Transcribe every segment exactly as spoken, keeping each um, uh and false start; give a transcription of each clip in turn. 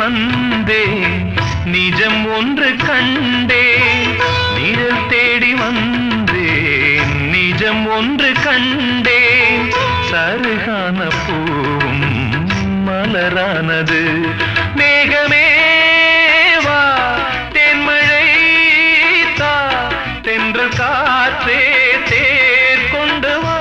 வந்தேன் நிஜம் ஒன்று கண்டேன் நிழல் தேடி வந்தேன் நிஜம் ஒன்று கண்டேன் சருகான பூவும் மலரானது மேகமே வா தென்மழை தா தென்றல் காற்றே தேர் கொண்டு வா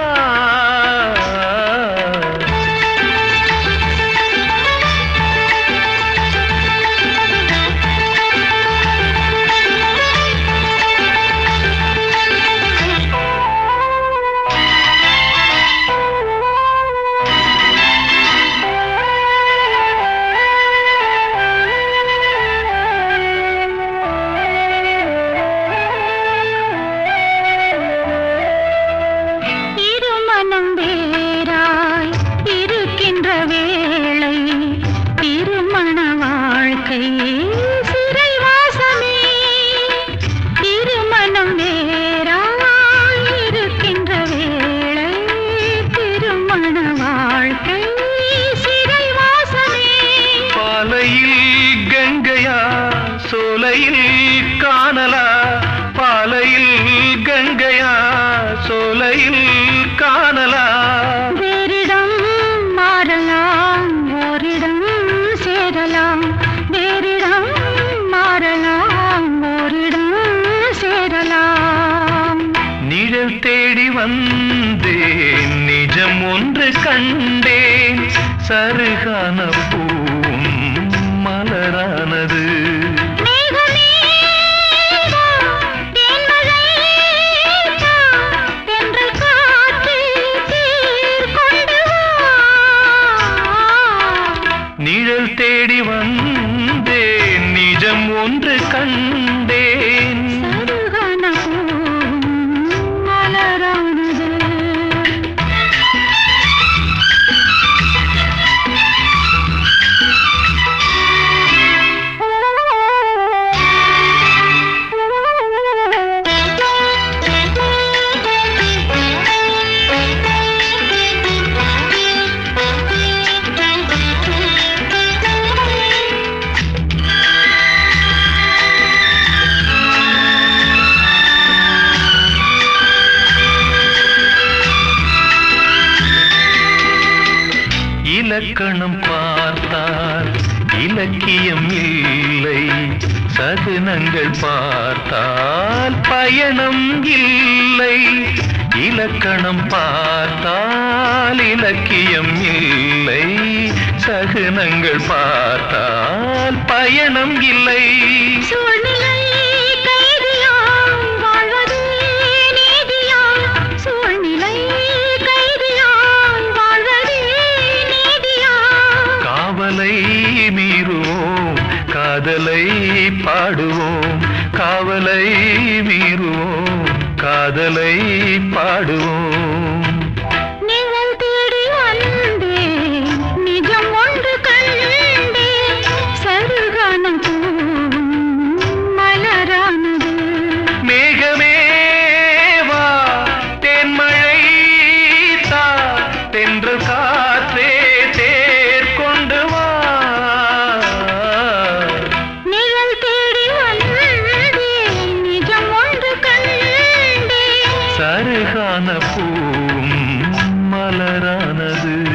காணலா பாலையில் கங்கையா சோலையில் காணலா வேறிடம் மாறலாம் ஓரிடம் சேரலாம் வேறிடம் மாறலாம் ஓரிடம் சேரலாம் நிழல் தேடி வந்தேன் நிஜம் ஒன்று கண்டேன் சருகான பூவும் மலரானது நிழல் தேடி வந்தேன் நிஜம் ஒன்று கண்டேன் சருகான பூவும் மலரானது இலக்கணம் பார்த்தால் இலக்கியம் இல்லை சகுனங்கள் பார்த்தால் பயணம் இல்லை இலக்கணம் பார்த்தால் இலக்கியம் இல்லை சகுனங்கள் பார்த்தால் பயணம் இல்லை சூழ்நிலை கைதியாம் வாழ்வது நீதியா சூழ்நிலை காவலை மீறுவோம் காதலை பாடுவோம் காவலை மீறுவோம் காதலை பாடுவோம் நிழல் தேடி வந்தேன் நிஜம் ஒன்று கண்டேன் சருகான பூவும் மலரானது மேகமே வா தென்மழை தா தென்றல் காற்றே சருகான பூவும் மலரானது.